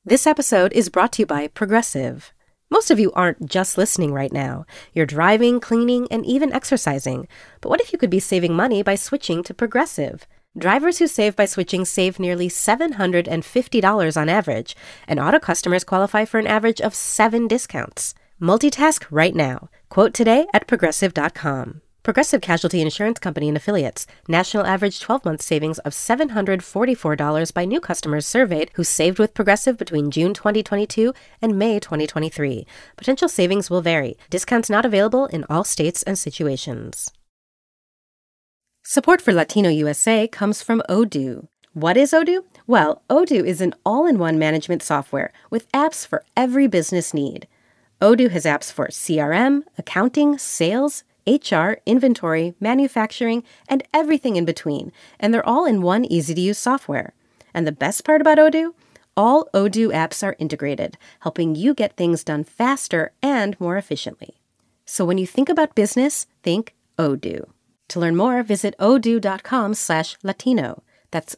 This episode is brought to you by Progressive. Most of you aren't just listening right now. You're driving, cleaning, and even exercising. But what if you could be saving money by switching to Progressive? Drivers who save by switching save nearly $750 on average, and auto customers qualify for an average of 7 discounts. Multitask right now. Quote today at Progressive.com. Progressive Casualty Insurance Company and Affiliates. National average 12-month savings of $744 by new customers surveyed who saved with Progressive between June 2022 and May 2023. Potential savings will vary. Discounts not available in all states and situations. Support for Latino USA comes from Odoo. What is Odoo? Well, Odoo is an all-in-one management software with apps for every business need. Odoo has apps for CRM, accounting, sales, HR, inventory, manufacturing, and everything in between, and they're all in one easy-to-use software. And the best part about Odoo? All Odoo apps are integrated, helping you get things done faster and more efficiently. So when you think about business, think Odoo. To learn more, visit odoo.com/Latino. That's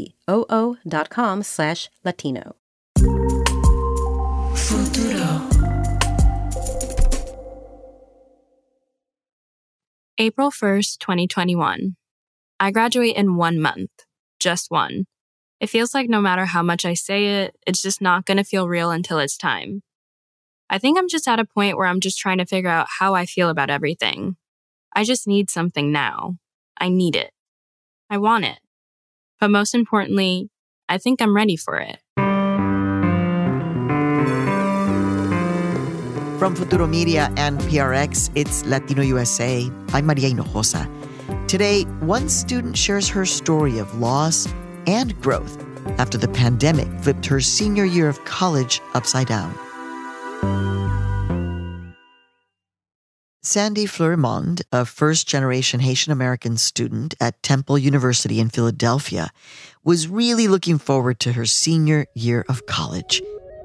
ODOO.com/Latino. Futuro. April 1st, 2021. I graduate in 1 month. Just one. It feels like no matter how much I say it, it's just not going to feel real until it's time. I think I'm just at a point where I'm just trying to figure out how I feel about everything. I just need something now. I need it. I want it. But most importantly, I think I'm ready for it. From Futuro Media and PRX, it's Latino USA. I'm Maria Hinojosa. Today, one student shares her story of loss and growth after the pandemic flipped her senior year of college upside down. Sandy Fleurimond, a first-generation Haitian-American student at Temple University in Philadelphia, was really looking forward to her senior year of college.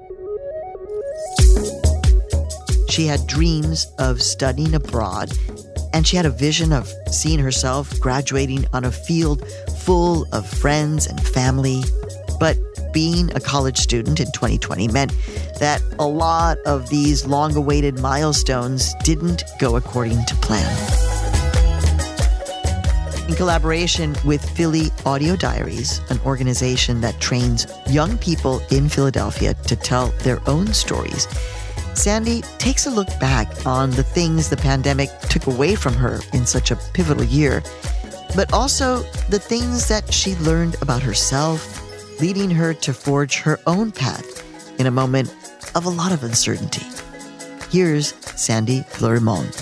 She had dreams of studying abroad, and she had a vision of seeing herself graduating on a field full of friends and family. But being a college student in 2020 meant that a lot of these long-awaited milestones didn't go according to plan. In collaboration with Philly Audio Diaries, an organization that trains young people in Philadelphia to tell their own stories, Sandy takes a look back on the things the pandemic took away from her in such a pivotal year, but also the things that she learned about herself, leading her to forge her own path in a moment of a lot of uncertainty. Here's Sandy Fleurimond.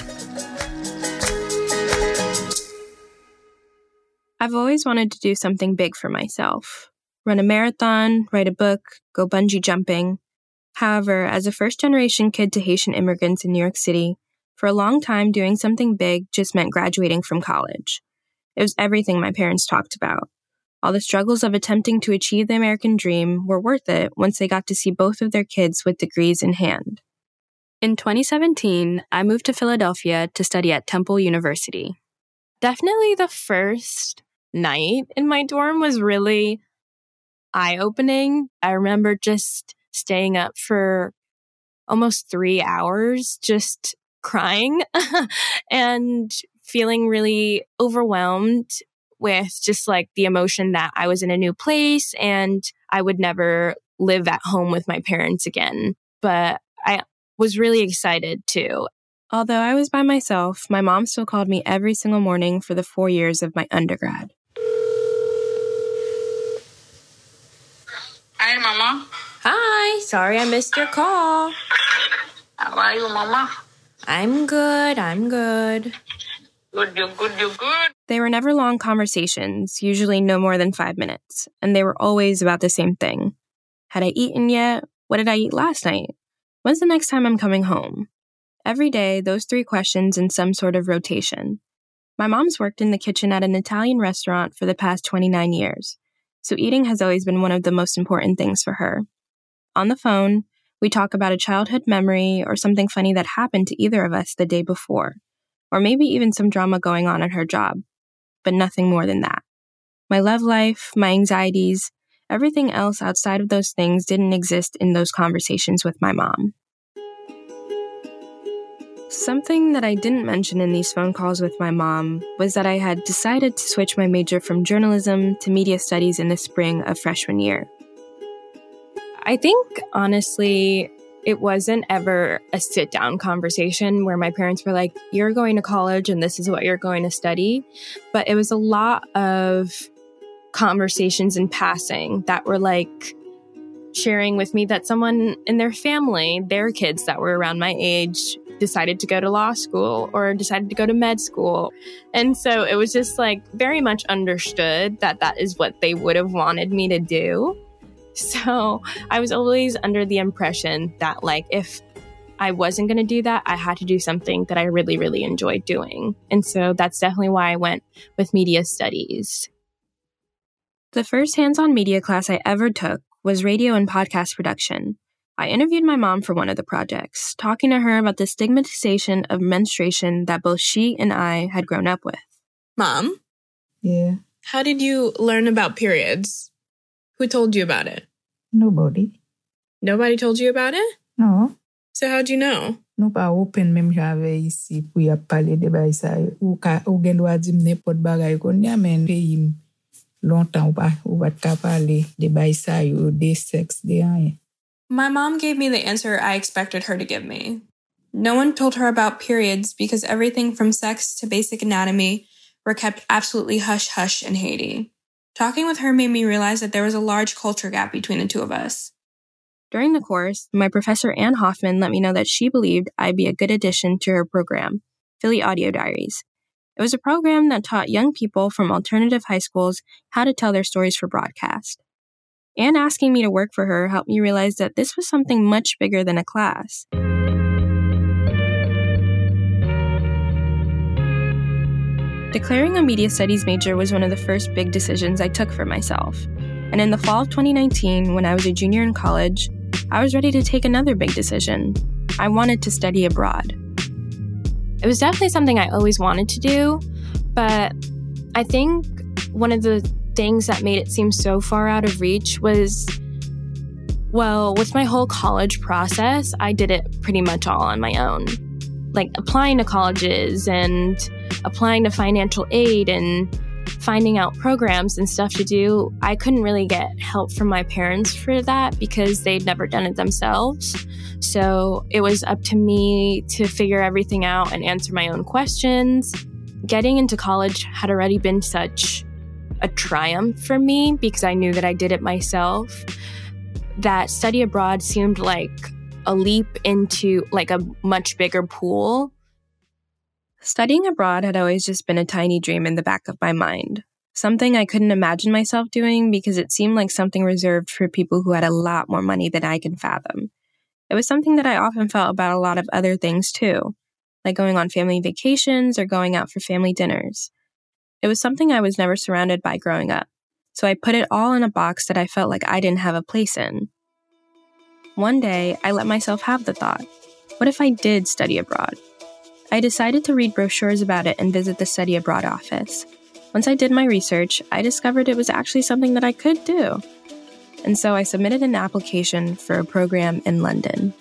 I've always wanted to do something big for myself. Run a marathon, write a book, go bungee jumping. However, as a first-generation kid to Haitian immigrants in New York City, for a long time doing something big just meant graduating from college. It was everything my parents talked about. All the struggles of attempting to achieve the American dream were worth it once they got to see both of their kids with degrees in hand. In 2017, I moved to Philadelphia to study at Temple University. Definitely the first night in my dorm was really eye-opening. I remember just staying up for almost 3 hours, just crying and feeling really overwhelmed with just like the emotion that I was in a new place and I would never live at home with my parents again. But I was really excited too. Although I was by myself, my mom still called me every single morning for the 4 years of my undergrad. Hi, Mama. Hi, sorry I missed your call. How are you, Mama? I'm good. Good, you're good. They were never long conversations, usually no more than 5 minutes, and they were always about the same thing. Had I eaten yet? What did I eat last night? When's the next time I'm coming home? Every day, those 3 questions in some sort of rotation. My mom's worked in the kitchen at an Italian restaurant for the past 29 years, so eating has always been one of the most important things for her. On the phone, we talk about a childhood memory or something funny that happened to either of us the day before, or maybe even some drama going on at her job, but nothing more than that. My love life, my anxieties, Everything else outside of those things didn't exist in those conversations with my mom. Something that I didn't mention in these phone calls with my mom was that I had decided to switch my major from journalism to media studies in the spring of freshman year. I think, honestly, it wasn't ever a sit-down conversation where my parents were like, you're going to college and this is what you're going to study. But it was a lot of conversations in passing that were like sharing with me that someone in their family, their kids that were around my age, decided to go to law school or decided to go to med school. And so it was just like very much understood that that is what they would have wanted me to do. So I was always under the impression that like if I wasn't going to do that, I had to do something that I really, really enjoyed doing. And so that's definitely why I went with media studies. The first hands-on media class I ever took was radio and podcast production. I interviewed my mom for one of the projects, talking to her about the stigmatization of menstruation that both she and I had grown up with. Mom? Yeah. How did you learn about periods? Who told you about it? Nobody. Nobody told you about it? No. So how'd you know? Nou pa open même j'avais ici pou y a parler de bay sa ou gen do a di n'importe bagay kon ya men pays longtemps ou pas ka parler de bay sa yo de sexe de rien. My mom gave me the answer I expected her to give me. No one told her about periods because everything from sex to basic anatomy were kept absolutely hush-hush in Haiti. Talking with her made me realize that there was a large culture gap between the two of us. During the course, my professor Ann Hoffman let me know that she believed I'd be a good addition to her program, Philly Audio Diaries. It was a program that taught young people from alternative high schools how to tell their stories for broadcast. Ann asking me to work for her helped me realize that this was something much bigger than a class. Declaring a media studies major was one of the first big decisions I took for myself. And in the fall of 2019, when I was a junior in college, I was ready to take another big decision. I wanted to study abroad. It was definitely something I always wanted to do, but I think one of the things that made it seem so far out of reach was, well, with my whole college process, I did it pretty much all on my own. Like applying to colleges and applying to financial aid and finding out programs and stuff to do. I couldn't really get help from my parents for that because they'd never done it themselves. So it was up to me to figure everything out and answer my own questions. Getting into college had already been such a triumph for me because I knew that I did it myself, that study abroad seemed like a leap into like a much bigger pool. Studying abroad had always just been a tiny dream in the back of my mind, something I couldn't imagine myself doing because it seemed like something reserved for people who had a lot more money than I can fathom. It was something that I often felt about a lot of other things too, like going on family vacations or going out for family dinners. It was something I was never surrounded by growing up, so I put it all in a box that I felt like I didn't have a place in. One day, I let myself have the thought, what if I did study abroad? I decided to read brochures about it and visit the study abroad office. Once I did my research, I discovered it was actually something that I could do. And so I submitted an application for a program in London.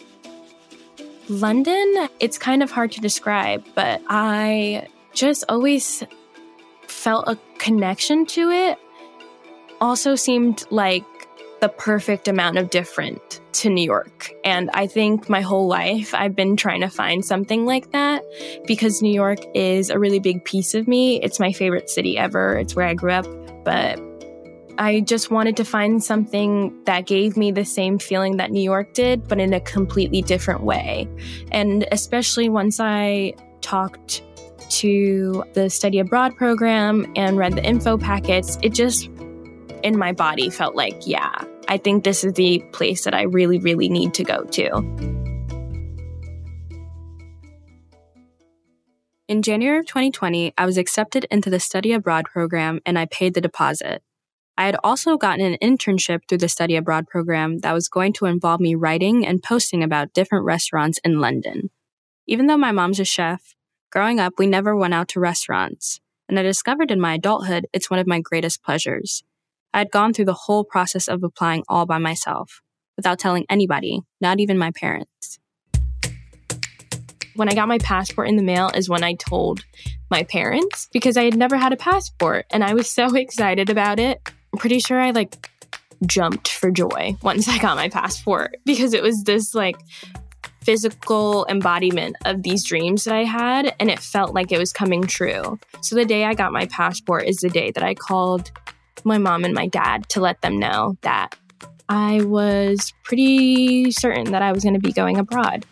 London, it's kind of hard to describe, but I just always felt a connection to it. Also seemed like the perfect amount of different to New York. And I think my whole life I've been trying to find something like that because New York is a really big piece of me. It's my favorite city ever. It's where I grew up. But I just wanted to find something that gave me the same feeling that New York did, but in a completely different way. And especially once I talked to the study abroad program and read the info packets, it just in my body felt like, yeah, I think this is the place that I really, really need to go to. In January of 2020, I was accepted into the study abroad program and I paid the deposit. I had also gotten an internship through the study abroad program that was going to involve me writing and posting about different restaurants in London. Even though my mom's a chef, growing up, we never went out to restaurants. And I discovered in my adulthood, it's one of my greatest pleasures. I'd gone through the whole process of applying all by myself, without telling anybody, not even my parents. When I got my passport in the mail is when I told my parents, because I had never had a passport and I was so excited about it. I'm pretty sure I jumped for joy once I got my passport, because it was this physical embodiment of these dreams that I had, and it felt like it was coming true. So the day I got my passport is the day that I called my mom and my dad to let them know that I was pretty certain that I was going to be going abroad.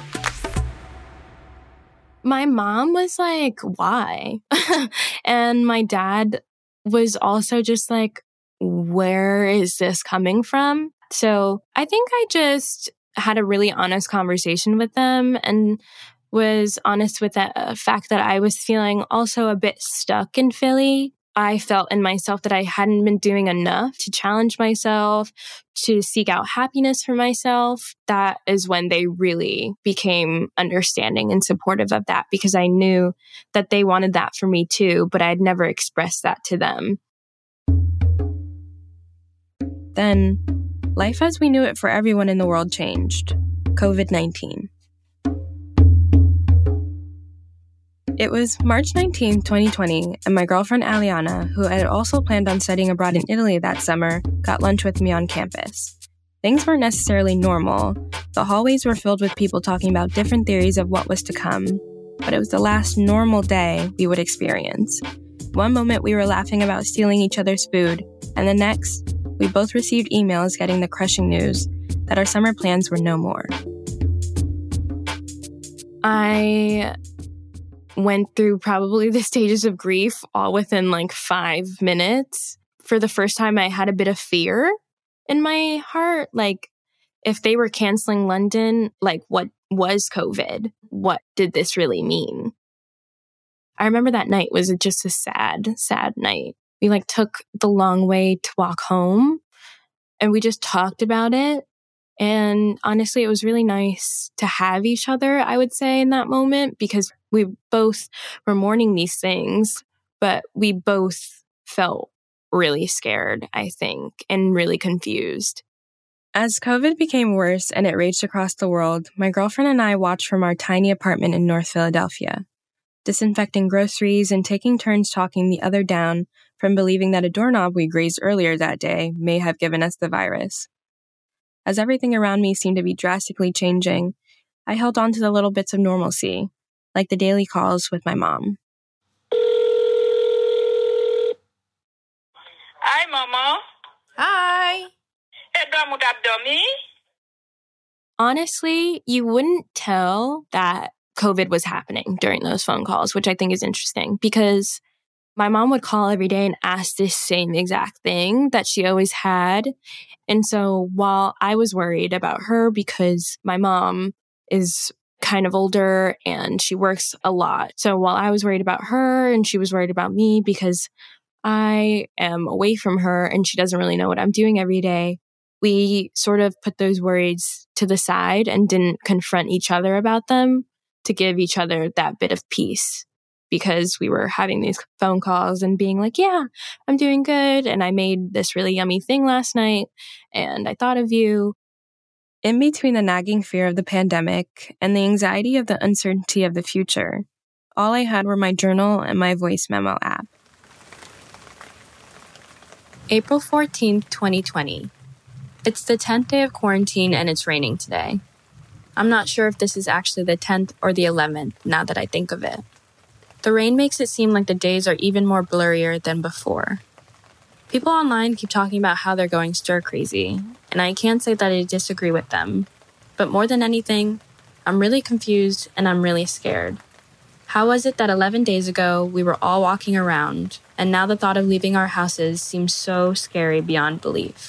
My mom was like, why? And my dad was also just like, where is this coming from? So I think I just had a really honest conversation with them and was honest with the fact that I was feeling also a bit stuck in Philly. I felt in myself that I hadn't been doing enough to challenge myself, to seek out happiness for myself. That is when they really became understanding and supportive of that, because I knew that they wanted that for me too, but I had never expressed that to them. Then, life as we knew it for everyone in the world changed. COVID-19. It was March 19, 2020, and my girlfriend Aliana, who had also planned on studying abroad in Italy that summer, got lunch with me on campus. Things weren't necessarily normal. The hallways were filled with people talking about different theories of what was to come, but it was the last normal day we would experience. One moment we were laughing about stealing each other's food, and the next, we both received emails getting the crushing news that our summer plans were no more. I went through probably the stages of grief all within 5 minutes. For the first time, I had a bit of fear in my heart. If they were canceling London, what was COVID? What did this really mean? I remember that night was just a sad, sad night. We took the long way to walk home and we just talked about it. And honestly, it was really nice to have each other, I would say, in that moment, because we both were mourning these things, but we both felt really scared, I think, and really confused. As COVID became worse and it raged across the world, my girlfriend and I watched from our tiny apartment in North Philadelphia, disinfecting groceries and taking turns talking the other down from believing that a doorknob we grazed earlier that day may have given us the virus. As everything around me seemed to be drastically changing, I held on to the little bits of normalcy, like the daily calls with my mom. Hi, Mama. Hi. Honestly, you wouldn't tell that COVID was happening during those phone calls, which I think is interesting because my mom would call every day and ask this same exact thing that she always had. And so while I was worried about her because my mom is kind of older and she works a lot. So while I was worried about her and she was worried about me because I am away from her and she doesn't really know what I'm doing every day, we sort of put those worries to the side and didn't confront each other about them to give each other that bit of peace, because we were having these phone calls and being like, yeah, I'm doing good. And I made this really yummy thing last night and I thought of you. In between the nagging fear of the pandemic and the anxiety of the uncertainty of the future, all I had were my journal and my voice memo app. April 14th, 2020. It's the 10th day of quarantine and it's raining today. I'm not sure if this is actually the 10th or the 11th now that I think of it. The rain makes it seem like the days are even more blurrier than before. People online keep talking about how they're going stir crazy, and I can't say that I disagree with them. But more than anything, I'm really confused and I'm really scared. How was it that 11 days ago we were all walking around, and now the thought of leaving our houses seems so scary beyond belief?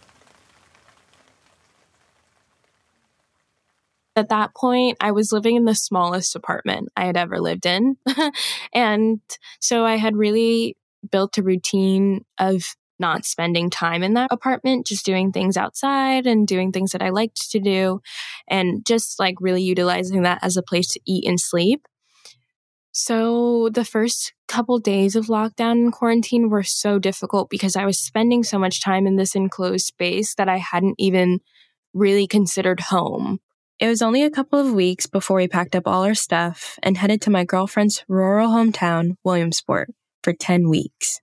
At that point, I was living in the smallest apartment I had ever lived in. And so I had really built a routine of not spending time in that apartment, just doing things outside and doing things that I liked to do, and just really utilizing that as a place to eat and sleep. So the first couple days of lockdown and quarantine were so difficult because I was spending so much time in this enclosed space that I hadn't even really considered home. It was only a couple of weeks before we packed up all our stuff and headed to my girlfriend's rural hometown, Williamsport, for 10 weeks.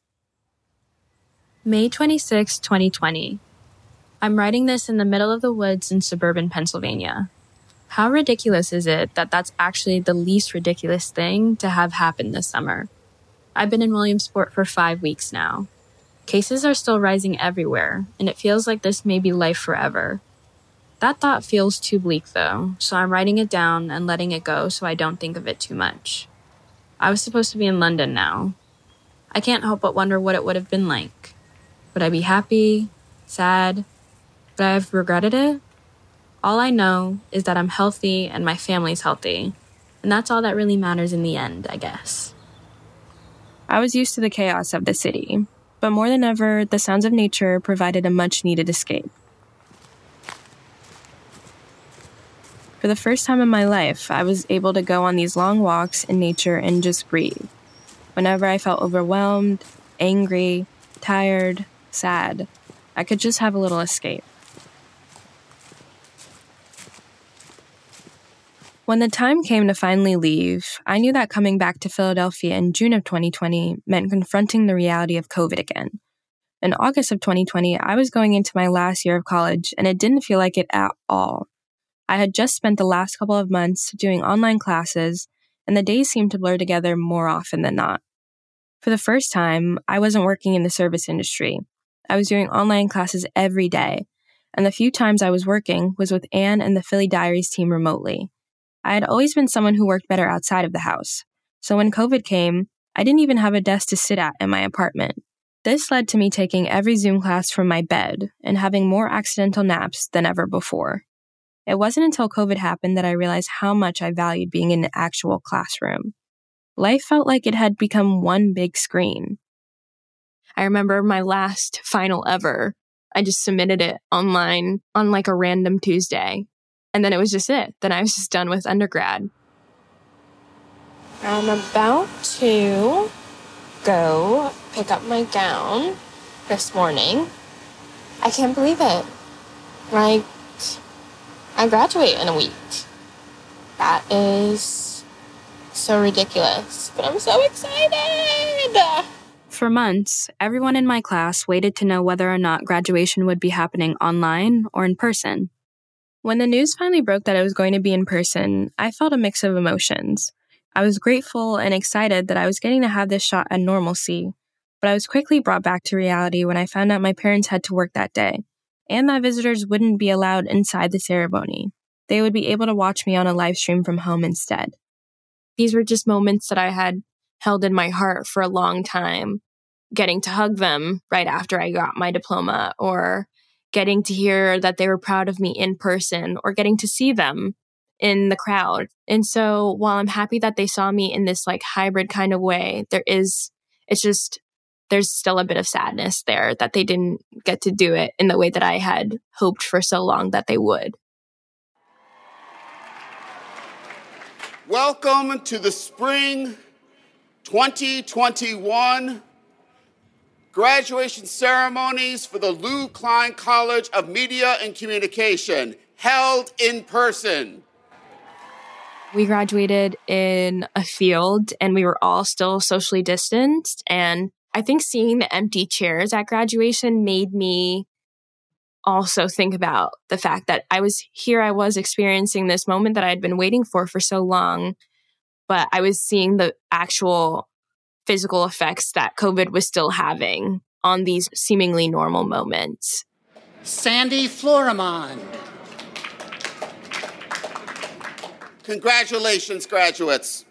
May 26, 2020. I'm writing this in the middle of the woods in suburban Pennsylvania. How ridiculous is it that that's actually the least ridiculous thing to have happen this summer? I've been in Williamsport for 5 weeks now. Cases are still rising everywhere, and it feels like this may be life forever. That thought feels too bleak, though, so I'm writing it down and letting it go so I don't think of it too much. I was supposed to be in London now. I can't help but wonder what it would have been like. Would I be happy? Sad? Would I have regretted it? All I know is that I'm healthy and my family's healthy, and that's all that really matters in the end, I guess. I was used to the chaos of the city, but more than ever, the sounds of nature provided a much-needed escape. For the first time in my life, I was able to go on these long walks in nature and just breathe. Whenever I felt overwhelmed, angry, tired, sad, I could just have a little escape. When the time came to finally leave, I knew that coming back to Philadelphia in June of 2020 meant confronting the reality of COVID again. In August of 2020, I was going into my last year of college, and it didn't feel like it at all. I had just spent the last couple of months doing online classes, and the days seemed to blur together more often than not. For the first time, I wasn't working in the service industry. I was doing online classes every day, and the few times I was working was with Anne and the Philly Diaries team remotely. I had always been someone who worked better outside of the house, so when COVID came, I didn't even have a desk to sit at in my apartment. This led to me taking every Zoom class from my bed and having more accidental naps than ever before. It wasn't until COVID happened that I realized how much I valued being in an actual classroom. Life felt like it had become one big screen. I remember my last final ever. I just submitted it online on like a random Tuesday. And then it was just it. Then I was just done with undergrad. I'm about to go pick up my gown this morning. I can't believe it. Like, I graduate in a week. That is so ridiculous, but I'm so excited. For months, everyone in my class waited to know whether or not graduation would be happening online or in person. When the news finally broke that it was going to be in person, I felt a mix of emotions. I was grateful and excited that I was getting to have this shot at normalcy, but I was quickly brought back to reality when I found out my parents had to work that day, and that visitors wouldn't be allowed inside the ceremony. They would be able to watch me on a live stream from home instead. These were just moments that I had held in my heart for a long time, getting to hug them right after I got my diploma, or getting to hear that they were proud of me in person, or getting to see them in the crowd. And so while I'm happy that they saw me in this like hybrid kind of way, there's still a bit of sadness there that they didn't get to do it in the way that I had hoped for so long that they would. Welcome to the spring 2021 graduation ceremonies for the Lou Klein College of Media and Communication, held in person. We graduated in a field and we were all still socially distanced. And I think seeing the empty chairs at graduation made me also think about the fact that I was experiencing this moment that I had been waiting for so long, but I was seeing the actual physical effects that COVID was still having on these seemingly normal moments. Sandy Florimond. Congratulations, graduates.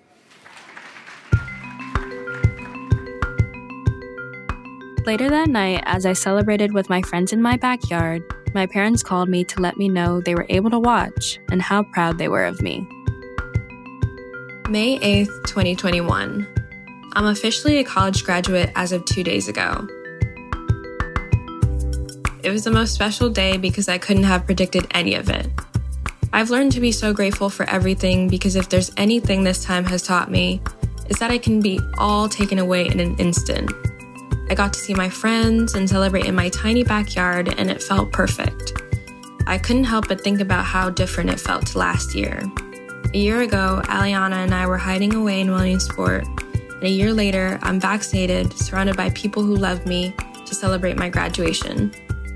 Later that night, as I celebrated with my friends in my backyard, my parents called me to let me know they were able to watch and how proud they were of me. May 8th, 2021. I'm officially a college graduate as of 2 days ago. It was the most special day because I couldn't have predicted any of it. I've learned to be so grateful for everything because if there's anything this time has taught me, is that I can be all taken away in an instant. I got to see my friends and celebrate in my tiny backyard, and it felt perfect. I couldn't help but think about how different it felt last year. A year ago, Aliana and I were hiding away in Williamsport, and a year later, I'm vaccinated, surrounded by people who love me, to celebrate my graduation.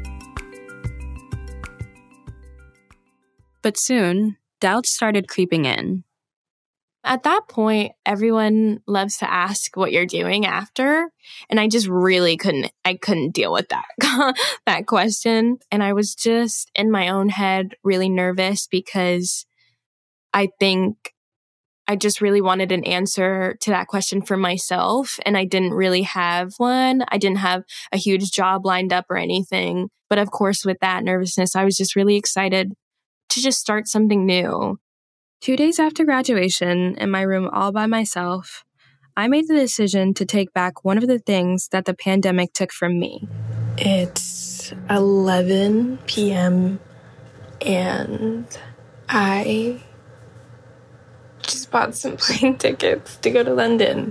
But soon, doubts started creeping in. At that point, everyone loves to ask what you're doing after, and I just really couldn't deal with that that question. And I was just in my own head really nervous because I think I just really wanted an answer to that question for myself, and I didn't really have one. I didn't have a huge job lined up or anything. But of course, with that nervousness, I was just really excited to just start something new. 2 days after graduation, in my room all by myself, I made the decision to take back one of the things that the pandemic took from me. It's 11 p.m. and I just bought some plane tickets to go to London.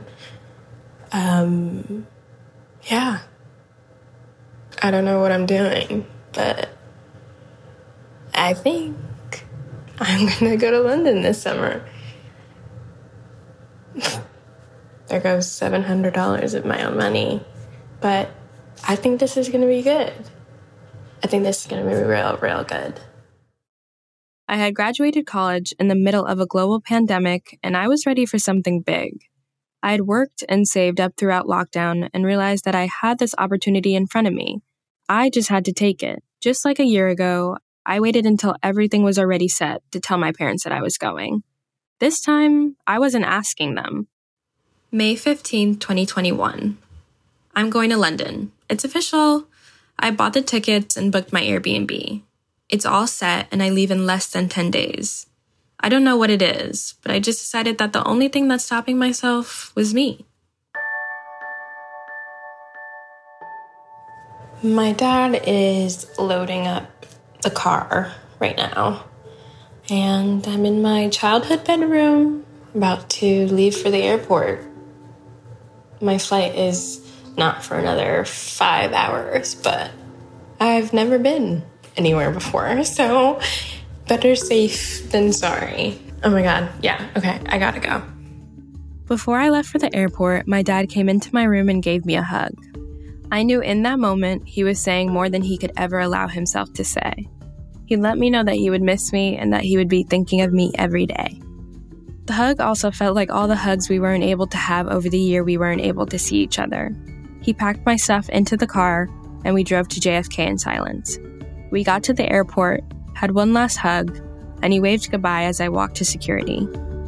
Yeah. I don't know what I'm doing, but I think I'm going to go to London this summer. There goes $700 of my own money. But I think this is going to be good. I think this is going to be real, real good. I had graduated college in the middle of a global pandemic, and I was ready for something big. I had worked and saved up throughout lockdown and realized that I had this opportunity in front of me. I just had to take it. Just like a year ago, I waited until everything was already set to tell my parents that I was going. This time, I wasn't asking them. May 15, 2021. I'm going to London. It's official. I bought the tickets and booked my Airbnb. It's all set, and I leave in less than 10 days. I don't know what it is, but I just decided that the only thing that's stopping myself was me. My dad is loading up the car right now, and I'm in my childhood bedroom, about to leave for the airport. My flight is not for another 5 hours, but I've never been anywhere before, so better safe than sorry. Oh my God, yeah, okay, I gotta go. Before I left for the airport, my dad came into my room and gave me a hug. I knew in that moment he was saying more than he could ever allow himself to say. He let me know that he would miss me and that he would be thinking of me every day. The hug also felt like all the hugs we weren't able to have over the year we weren't able to see each other. He packed my stuff into the car, and we drove to JFK in silence. We got to the airport, had one last hug, and he waved goodbye as I walked to security.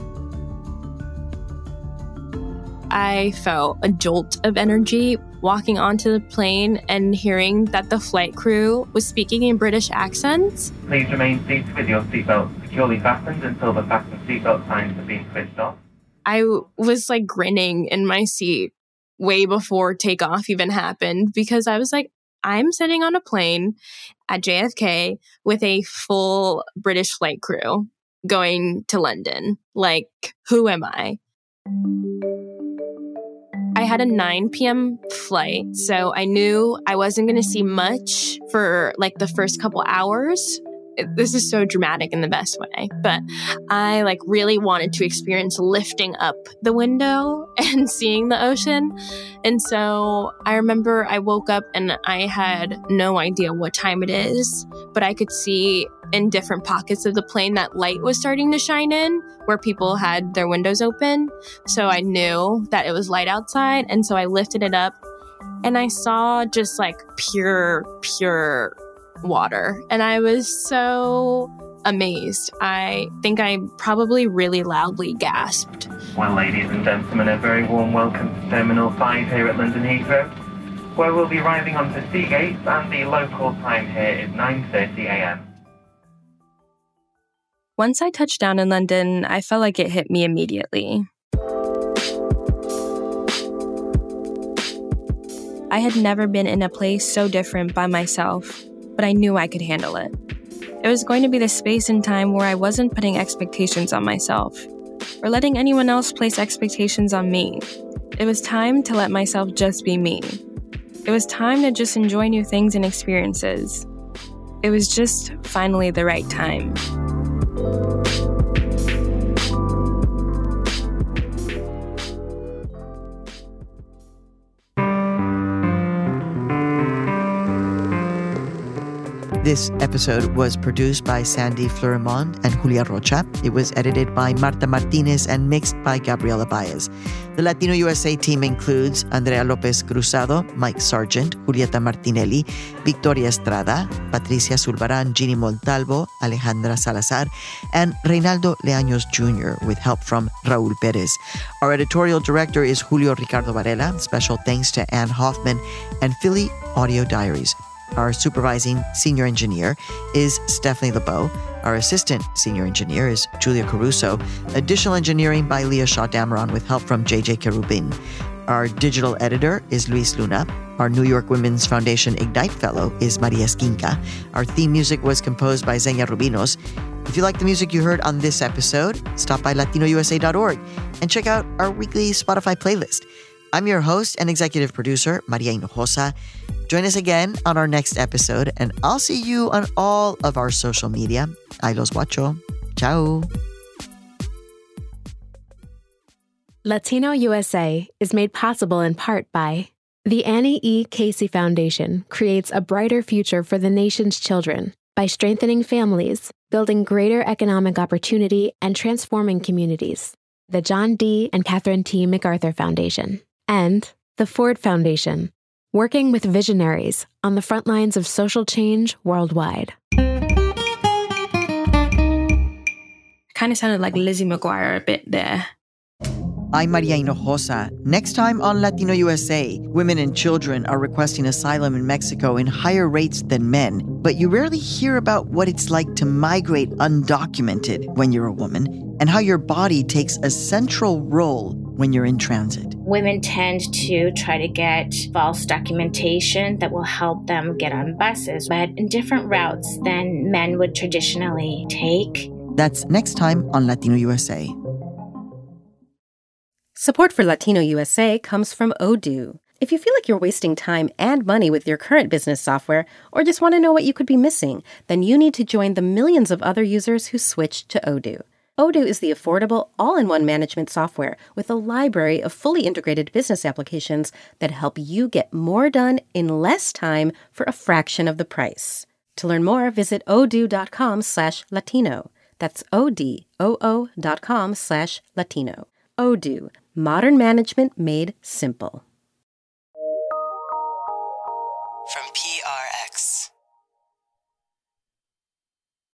I felt a jolt of energy walking onto the plane and hearing that the flight crew was speaking in British accents. Please remain seated with your seatbelt securely fastened until the fasten seatbelt signs have been switched off. I was like grinning in my seat way before takeoff even happened because I was like, I'm sitting on a plane at JFK with a full British flight crew going to London. Like, who am I? I had a 9 p.m. flight, so I knew I wasn't going to see much for like the first couple hours. This is so dramatic in the best way, but I like really wanted to experience lifting up the window and seeing the ocean. And so I remember I woke up and I had no idea what time it is, but I could see in different pockets of the plane that light was starting to shine in where people had their windows open. So I knew that it was light outside. And so I lifted it up and I saw just like pure water. And I was so amazed. I think I probably really loudly gasped. Well, ladies and gentlemen, a very warm welcome to Terminal 5 here at London Heathrow, where we'll be arriving onto Seagate, and the local time here is 9:30 a.m. Once I touched down in London, I felt like it hit me immediately. I had never been in a place so different by myself, but I knew I could handle it. It was going to be the space and time where I wasn't putting expectations on myself. or letting anyone else place expectations on me. It was time to let myself just be me. It was time to just enjoy new things and experiences. It was just finally the right time. This episode was produced by Sandy Fleurimond and Julia Rocha. It was edited by Marta Martinez and mixed by Gabriela Baez. The Latino USA team includes Andrea Lopez Cruzado, Mike Sargent, Julieta Martinelli, Victoria Estrada, Patricia Zulbarán, Ginny Montalvo, Alejandra Salazar, and Reynaldo Leaños Jr., with help from Raul Perez. Our editorial director is Julio Ricardo Varela. Special thanks to Ann Hoffman and Philly Audio Diaries. Our supervising senior engineer is Stephanie LeBeau. Our assistant senior engineer is Julia Caruso. Additional engineering by Leah Shaw-Dameron with help from JJ Kerubin. Our digital editor is Luis Luna. Our New York Women's Foundation Ignite Fellow is Maria Esquinca. Our theme music was composed by Zenia Rubinos. If you like the music you heard on this episode, stop by latinousa.org and check out our weekly Spotify playlist. I'm your host and executive producer, Maria Hinojosa. Join us again on our next episode, and I'll see you on all of our social media. Ahí los guacho. Ciao. Latino USA is made possible in part by the Annie E. Casey Foundation creates a brighter future for the nation's children by strengthening families, building greater economic opportunity, and transforming communities. The John D. and Catherine T. MacArthur Foundation. And the Ford Foundation, working with visionaries on the front lines of social change worldwide. Kind of sounded like Lizzie McGuire a bit there. I'm Maria Hinojosa. Next time on Latino USA, women and children are requesting asylum in Mexico in higher rates than men, but you rarely hear about what it's like to migrate undocumented when you're a woman and how your body takes a central role when you're in transit. Women tend to try to get false documentation that will help them get on buses, but in different routes than men would traditionally take. That's next time on Latino USA. Support for Latino USA comes from Odoo. If you feel like you're wasting time and money with your current business software, or just want to know what you could be missing, then you need to join the millions of other users who switched to Odoo. Odoo is the affordable, all-in-one management software with a library of fully integrated business applications that help you get more done in less time for a fraction of the price. To learn more, visit odoo.com/Latino. That's ODOO.com/Latino. Odoo, modern management made simple.